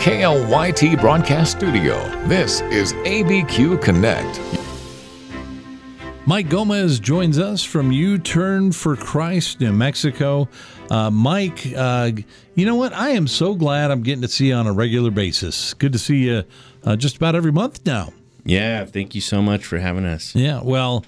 KLYT Broadcast Studio, this is ABQ Connect. Mike Gomez joins us from U-Turn for Christ, New Mexico. Mike, you know what? I am so glad I'm getting to see you on a regular basis. Good to see you just about every month now. Yeah, thank you so much for having us. Yeah, well,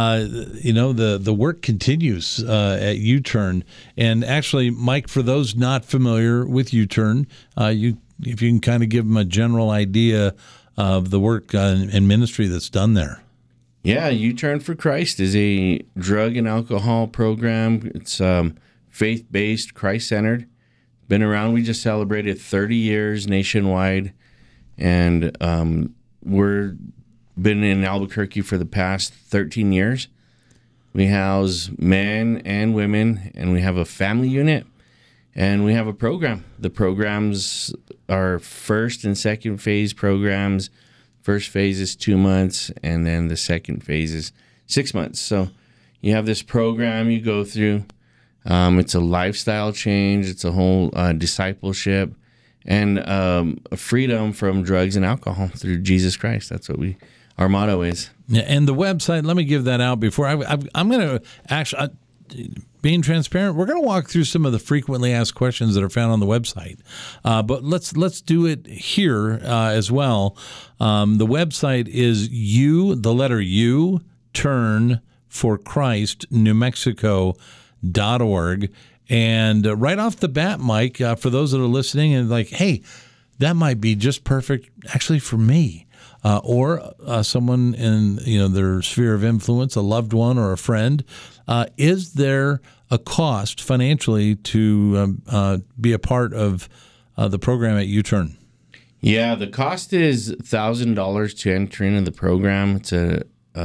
the work continues at U-Turn. And actually, Mike, for those not familiar with U-Turn, if you can kind of give them a general idea of the work and ministry that's done there. Yeah, U-Turn for Christ is a drug and alcohol program. It's faith-based, Christ-centered. Been around. We just celebrated 30 years nationwide, and we're been in Albuquerque for the past 13 years. We house men and women, and we have a family unit, and we have a program. The programs are first and second phase programs. First phase is 2 months, and then the second phase is 6 months. So you have this program you go through. It's a lifestyle change. It's a whole discipleship and a freedom from drugs and alcohol through Jesus Christ. That's what our motto is. Yeah, and the website, let me give that out before I'm going to actually, being transparent, we're going to walk through some of the frequently asked questions that are found on the website. But let's do it here as well. The website is the letter U, Turn for Christ, New Mexico.org. And right off the bat, Mike, for those that are listening and like, hey, that might be just perfect actually for me, or someone in their sphere of influence, a loved one or a friend. Is there a cost financially to be a part of the program at U-Turn? Yeah, the cost is $1,000 to enter into the program. It's a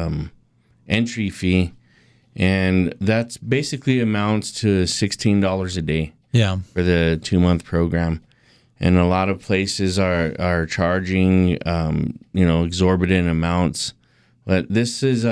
entry fee. And that's basically amounts to $16 a day. Yeah, for the 2-month program, and a lot of places are charging exorbitant amounts. But this is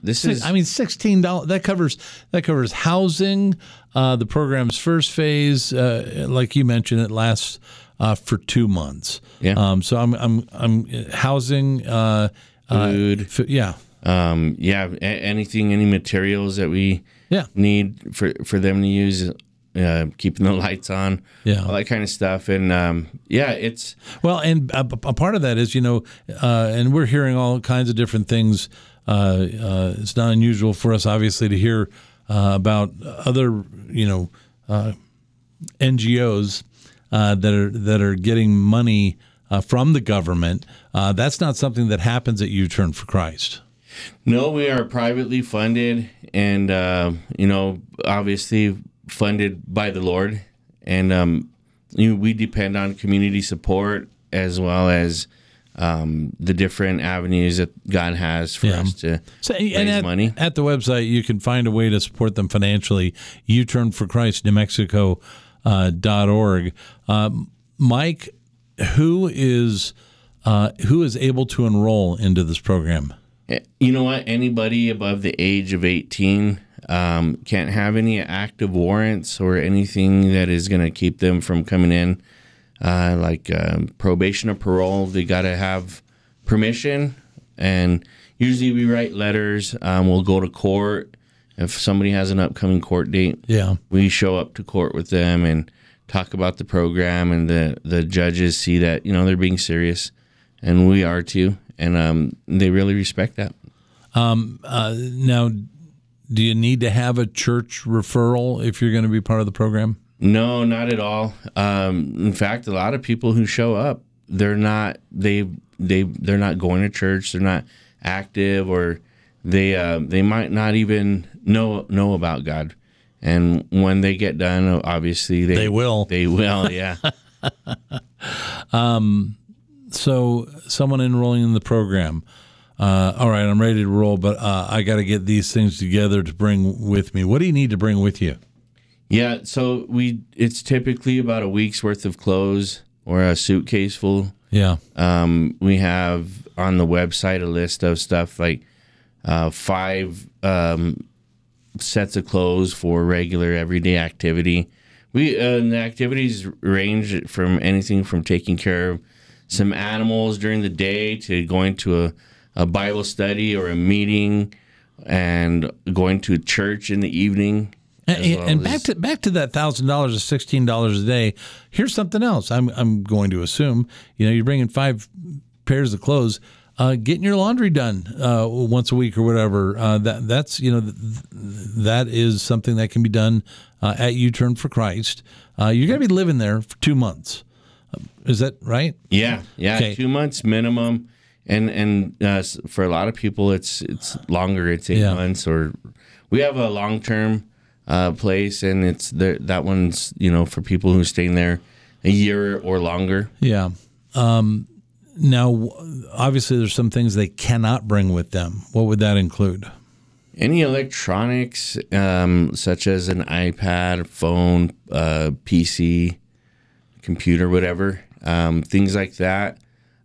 $16 that covers housing. The program's first phase, like you mentioned, it lasts for 2 months. Yeah. So I'm housing, food. Yeah. Anything, any materials that we need for them to use, keeping the lights on, all that kind of stuff. And it's and a part of that is and we're hearing all kinds of different things. It's not unusual for us, obviously, to hear about other NGOs that are getting money from the government. That's not something that happens at U-Turn for Christ. No, we are privately funded and, obviously funded by the Lord. And we depend on community support as well as the different avenues that God has for us to raise money. At the website, you can find a way to support them financially, U-Turn for Christ, New Mexico.org. Mike, who is able to enroll into this program? You know what? Anybody above the age of 18 can't have any active warrants or anything that is going to keep them from coming in, like probation or parole. They got to have permission, and usually we write letters. We'll go to court if somebody has an upcoming court date. Yeah, we show up to court with them and talk about the program, and the judges see that they're being serious, and we are too. And they really respect that. Now, do you need to have a church referral if you're going to be part of the program? No, not at all. In fact, a lot of people who show up, they're not going to church. They're not active, or they might not even know about God. And when they get done, obviously they will. They will, yeah. So someone enrolling in the program, all right, I'm ready to roll, but I got to get these things together to bring with me. What do you need to bring with you? Yeah, so it's typically about a week's worth of clothes or a suitcase full. Yeah. We have on the website a list of stuff like 5 sets of clothes for regular everyday activity. The activities range from anything from taking care of some animals during the day to going to a Bible study or a meeting and going to church in the evening. And back to that $1,000 or $16 a day. Here's something else. I'm going to assume you're bringing 5 pairs of clothes. Getting your laundry done once a week or whatever. That's that is something that can be done at U-Turn for Christ. You're going to be living there for 2 months. Is that right? Yeah. Okay. 2 months minimum, and for a lot of people, it's longer. It's 8 months, or we have a long-term place, and it's that one's for people who are staying there a year or longer. Yeah. Now, obviously, there's some things they cannot bring with them. What would that include? Any electronics, such as an iPad, phone, PC, computer, whatever, things like that.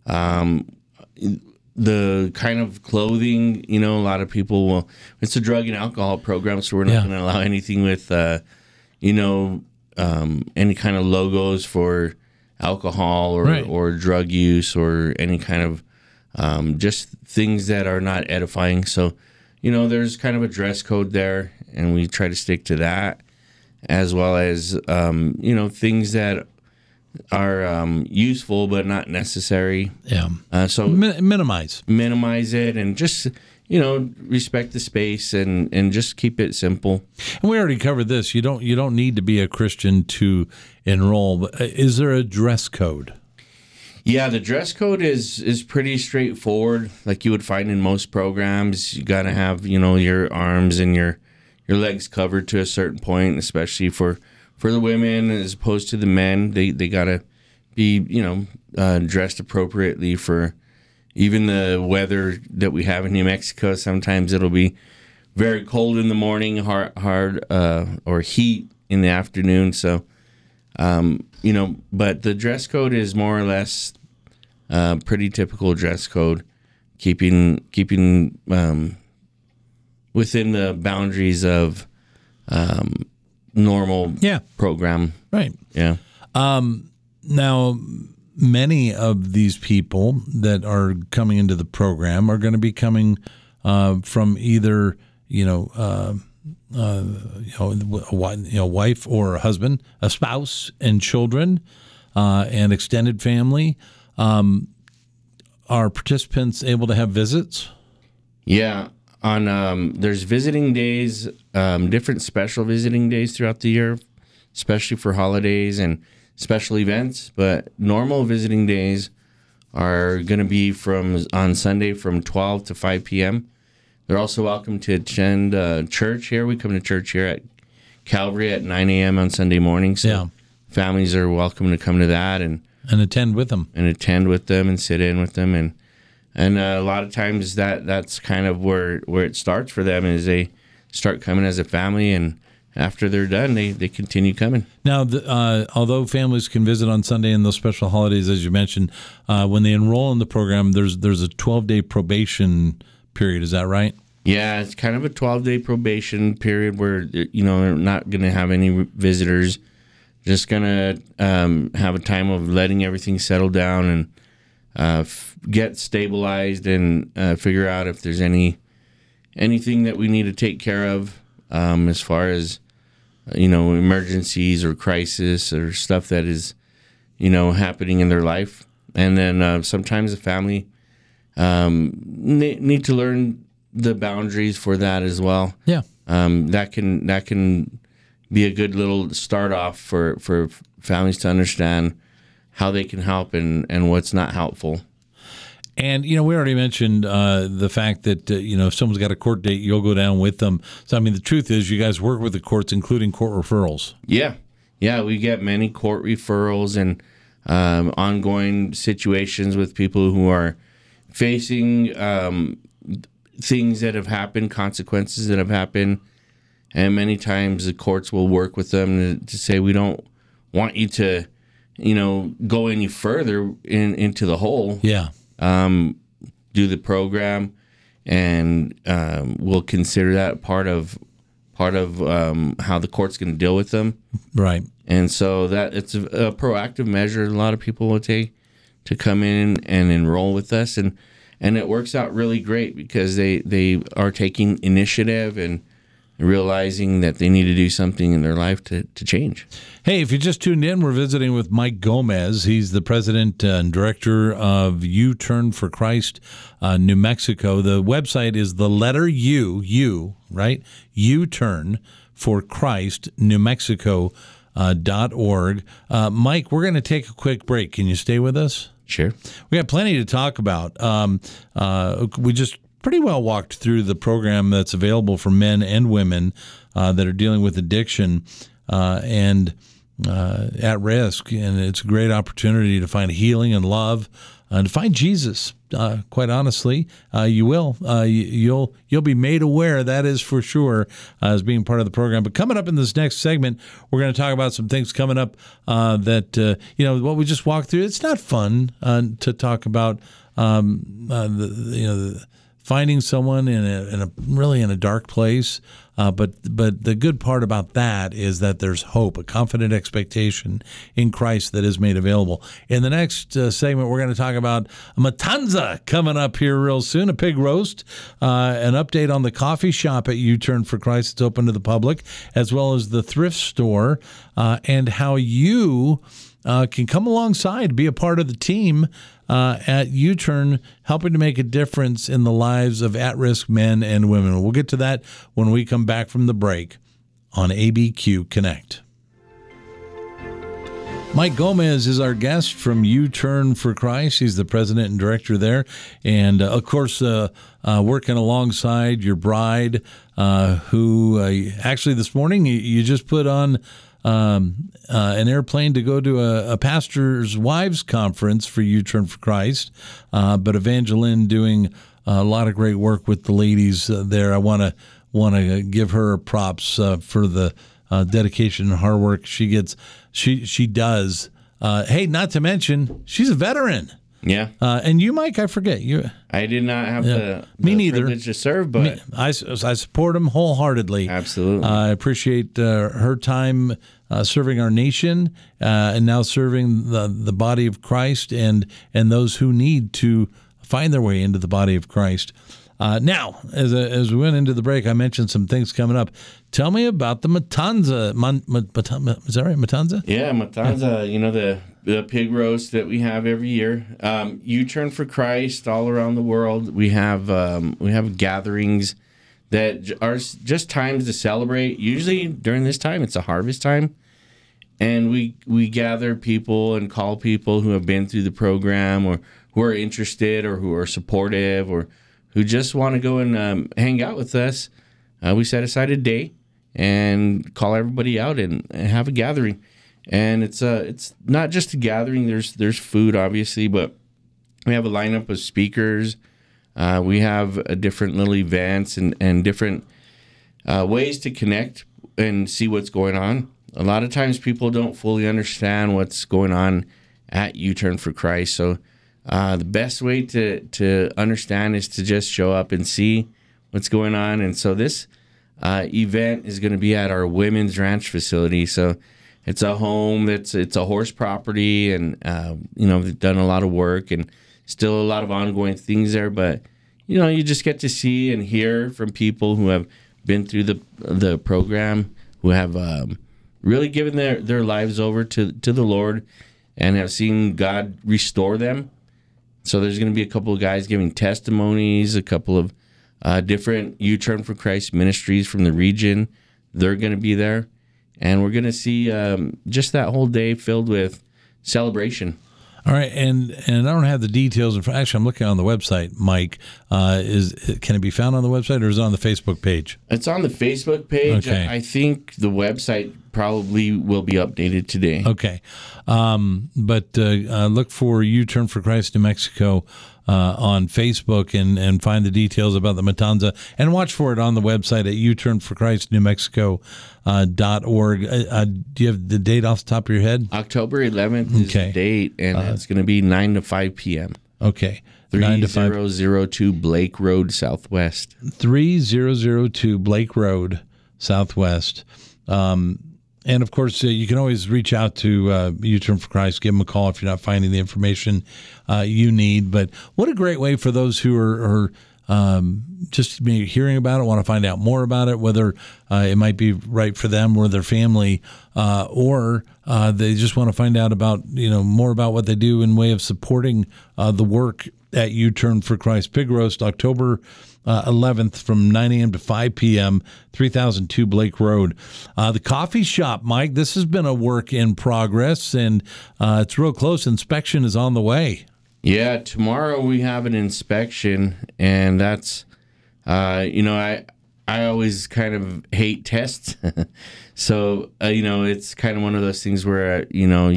The kind of clothing, a lot of people will. It's a drug and alcohol program, so we're not going to allow anything with, any kind of logos for alcohol or drug use or any kind of just things that are not edifying. So, there's kind of a dress code there, and we try to stick to that, as well as, things that are useful but not necessary. Yeah. So minimize it, and just respect the space and just keep it simple. And we already covered this. You don't need to be a Christian to enroll. But is there a dress code? Yeah, the dress code is pretty straightforward, like you would find in most programs. You got to have your arms and your legs covered to a certain point, especially for the women as opposed to the men. They got to be dressed appropriately for even the weather that we have in New Mexico. Sometimes it'll be very cold in the morning, hard or heat in the afternoon. So, but the dress code is more or less pretty typical dress code, keeping within the boundaries of normal program. Right. Yeah. Now, many of these people that are coming into the program are going to be coming from either a wife or a husband, a spouse, and children, and extended family. Are participants able to have visits? Yeah. There's visiting days, different special visiting days throughout the year, especially for holidays and special events. But normal visiting days are going to be on Sunday from 12 to 5 p.m. They're also welcome to attend church here. We come to church here at Calvary at 9 a.m. on Sunday morning. So families are welcome to come to that and attend with them. And attend with them and sit in with them. And a lot of times that's kind of where it starts for them, is they start coming as a family, and after they're done, they continue coming. Now, although families can visit on Sunday and those special holidays, as you mentioned, when they enroll in the program, there's a 12-day probation period. Is that right? Yeah, it's kind of a 12-day probation period where they're not going to have any visitors. Just going to have a time of letting everything settle down and get stabilized and figure out if there's anything that we need to take care of as far as emergencies or crisis or stuff that is happening in their life. And then sometimes the family need to learn the boundaries for that as well. Yeah, that can be a good little start off for families to understand how they can help and what's not helpful. And, we already mentioned the fact that, if someone's got a court date, you'll go down with them. So, the truth is you guys work with the courts, including court referrals. Yeah. Yeah, we get many court referrals and ongoing situations with people who are facing things that have happened, consequences that have happened. And many times the courts will work with them to say, we don't want you to, go any further into the hole. Yeah. Do the program, and we'll consider that part of how the court's going to deal with them. Right. And so that it's a proactive measure a lot of people will take to come in and enroll with us. And it works out really great because they are taking initiative and realizing that they need to do something in their life to change. Hey, if you just tuned in, we're visiting with Mike Gomez. He's the president and director of U-Turn for Christ, New Mexico. The website is the letter U, right? U-Turn for Christ, New Mexico. .org. Mike, we're going to take a quick break. Can you stay with us? Sure. We got plenty to talk about. We just pretty well walked through the program that's available for men and women that are dealing with addiction and at risk. And it's a great opportunity to find healing and love and to find Jesus. Quite honestly, you will. You'll be made aware, that is for sure, as being part of the program. But coming up in this next segment, we're going to talk about some things coming up that what we just walked through. It's not fun to talk about finding someone in a dark place. But the good part about that is that there's hope, a confident expectation in Christ that is made available. In the next segment, we're going to talk about a matanza coming up here real soon, a pig roast, an update on the coffee shop at U-Turn for Christ that's open to the public, as well as the thrift store, and how you can come alongside, be a part of the team at U-Turn, helping to make a difference in the lives of at-risk men and women. We'll get to that when we come back from the break on ABQ Connect. Mike Gomez is our guest from U-Turn for Christ. He's the president and director there. And, of course, working alongside your bride, who actually this morning you just put on an airplane to go to a pastor's wives conference for U-Turn for Christ. But Evangeline doing a lot of great work with the ladies there. I want to give her props for the dedication and hard work she gets. She does. Hey, not to mention she's a veteran. Yeah. And you, Mike, I forget you. I did not have the privilege to serve, but I support him wholeheartedly. Absolutely. I appreciate her time serving our nation and now serving the body of Christ and those who need to find their way into the body of Christ. Now, as we went into the break, I mentioned some things coming up. Tell me about the matanza. Is that right, matanza? Yeah, matanza. You know, the pig roast that we have every year. U-Turn for Christ all around the world. We have gatherings that are just times to celebrate. Usually during this time, it's a harvest time, and we gather people and call people who have been through the program or who are interested or who are supportive or who just want to go and hang out with us. We set aside a day and call everybody out and have a gathering. And it's not just a gathering. There's food, obviously, but we have a lineup of speakers. We have different little events and different ways to connect and see what's going on. A lot of times people don't fully understand what's going on at U-Turn for Christ. So the best way to understand is to just show up and see what's going on. And so this event is going to be at our Women's Ranch facility. So it's a home. It's a horse property, and they've done a lot of work and still a lot of ongoing things there. But you just get to see and hear from people who have been through the program, who have really given their lives over to the Lord, and have seen God restore them. So there's going to be a couple of guys giving testimonies, a couple of different U-Turn for Christ ministries from the region. They're going to be there. And we're going to see just that whole day filled with celebration. All right, and I don't have the details. Actually, I'm looking on the website, Mike. Can it be found on the website, or is it on the Facebook page? It's on the Facebook page. Okay. I think the website probably will be updated today. Okay. But look for U-Turn for Christ New Mexico on Facebook and find the details about the Matanza, and watch for it on the website at uturnforchristnewmexico.org. Do you have the date off the top of your head? October 11th is the date, and it's going to be 9 to 5 p.m. Okay. 3002 Blake Road, Southwest. 3002 Blake Road, Southwest. And, of course, you can always reach out to U-Turn for Christ. Give them a call if you're not finding the information you need. But what a great way for those who are just maybe hearing about it, want to find out more about it, whether it might be right for them or their family, or they just want to find out about, more about what they do in way of supporting the work at U-Turn for Christ. Pig Roast, October 11th from 9 a.m. to 5 p.m., 3002 Blake Road. The coffee shop, Mike, this has been a work in progress, and it's real close. Inspection is on the way. Yeah, tomorrow we have an inspection, and that's, I always kind of hate tests. So, it's kind of one of those things where,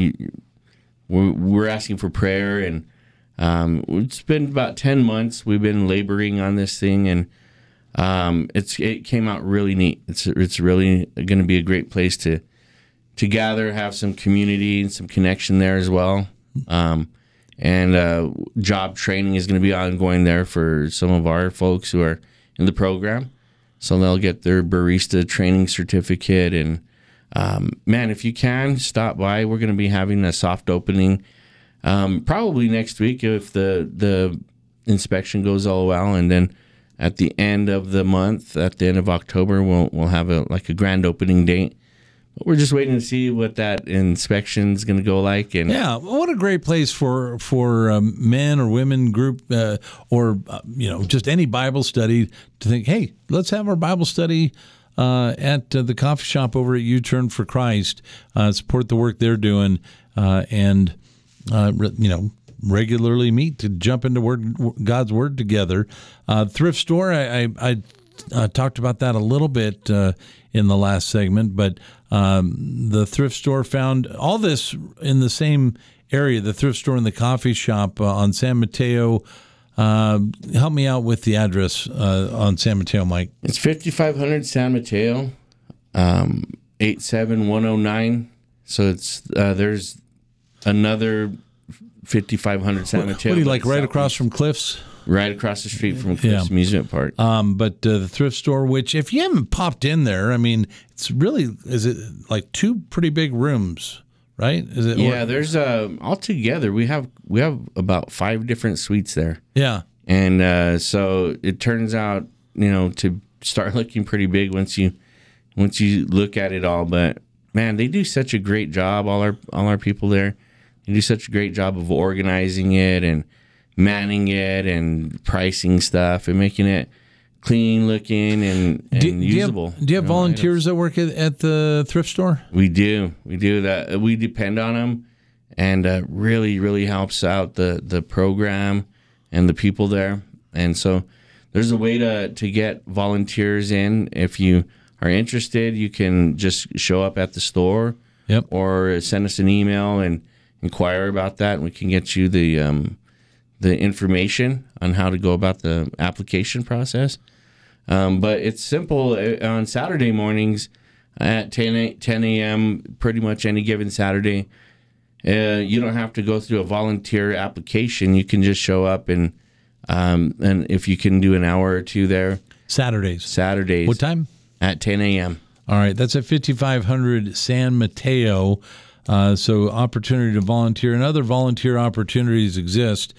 we're asking for prayer, and it's been about 10 months we've been laboring on this thing, and it came out really neat. It's really going to be a great place to gather, have some community and some connection there as well. And job training is going to be ongoing there for some of our folks who are in the program. So they'll get their barista training certificate. And, if you can, stop by. We're going to be having a soft opening probably next week if the inspection goes all well. And then at the end of the month, at the end of October, we'll have a grand opening date. But we're just waiting to see what that inspection is going to go like. And yeah, what a great place for men or women group or just any Bible study to think, hey, let's have our Bible study at the coffee shop over at U-Turn for Christ. Support the work they're doing and regularly meet to jump into God's Word together. Thrift store, I talked about that a little bit in the last segment, but the thrift store found all this in the same area, the thrift store and the coffee shop on San Mateo. Help me out with the address on San Mateo, Mike. It's 5500 San Mateo, 87109. So it's there's another 5500 San Mateo. What do you like, right across from Cliffs? Right across the street from Cliffs Amusement Park. But the thrift store, which if you haven't popped in there, I mean, it's really, is it like two pretty big rooms, right? Is it? Yeah, there's altogether we have about 5 different suites there. Yeah, and so it turns out to start looking pretty big once you look at it all. But man, they do such a great job. All our people there, they do such a great job of organizing it and manning it and pricing stuff and making it clean looking and usable. Do you have volunteers that work at the thrift store? We do. That. We depend on them, and really, really helps out the program and the people there. And so there's a way to get volunteers in. If you are interested, you can just show up at the store. Yep. Or send us an email and inquire about that, and we can get you the information on how to go about the application process. But it's simple. On Saturday mornings at 10 a.m., pretty much any given Saturday, you don't have to go through a volunteer application. You can just show up and if you can do an hour or two there. Saturdays. What time? At 10 a.m. All right. That's at 5500 San Mateo. So opportunity to volunteer and other volunteer opportunities exist.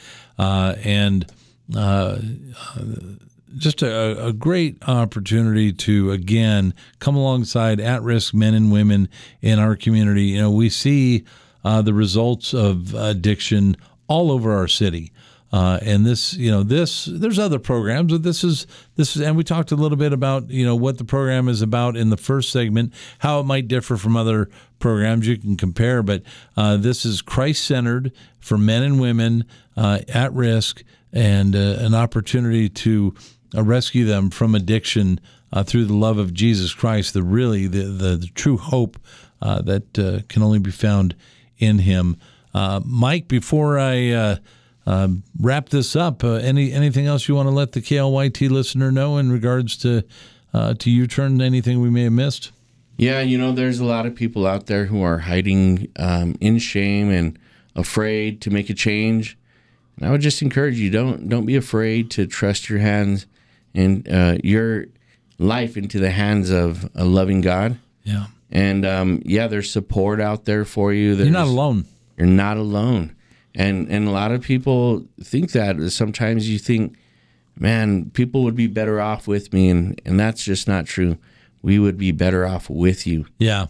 Just a great opportunity to, again, come alongside at-risk men and women in our community. We see the results of addiction all over our city. And there's other programs, but this is, and we talked a little bit about, what the program is about in the first segment, how it might differ from other programs you can compare, but this is Christ-centered for men and women at risk, and an opportunity to rescue them from addiction through the love of Jesus Christ, the true hope that can only be found in Him. Mike, before I wrap this up, anything else you want to let the KLYT listener know in regards to U-Turn? Anything we may have missed? Yeah, there's a lot of people out there who are hiding in shame and afraid to make a change. And I would just encourage you, don't be afraid to trust your hands and your life into the hands of a loving God. Yeah. And there's support out there for you. You're not alone. You're not alone. And a lot of people think that. Sometimes you think, man, people would be better off with me, and that's just not true. We would be better off with you. Yeah.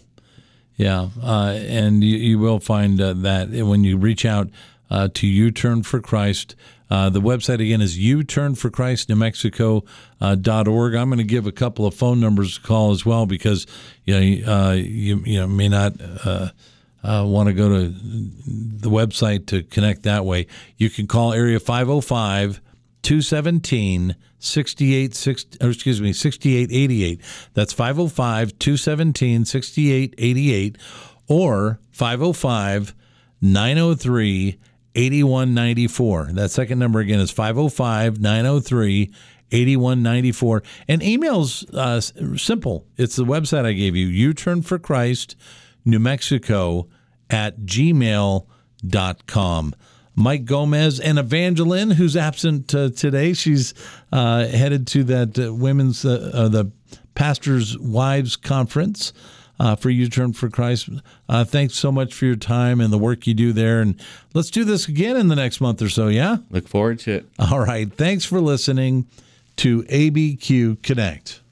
And you will find that when you reach out to U-Turn for Christ. The website, again, is uturnforchristnewmexico.org. I'm going to give a couple of phone numbers to call as well, because you may not want to go to the website to connect that way. You can call area 505-217-6888. That's 505-217-6888 or 505-903-8194. That second number again is 505-903-8194. And email's simple. It's the website I gave you, U-Turn for Christ, New Mexico @gmail.com. Mike Gomez and Evangeline, who's absent today. She's headed to that women's, the Pastors' Wives Conference for U-Turn for Christ. Thanks so much for your time and the work you do there. And let's do this again in the next month or so, yeah? Look forward to it. All right. Thanks for listening to ABQ Connect.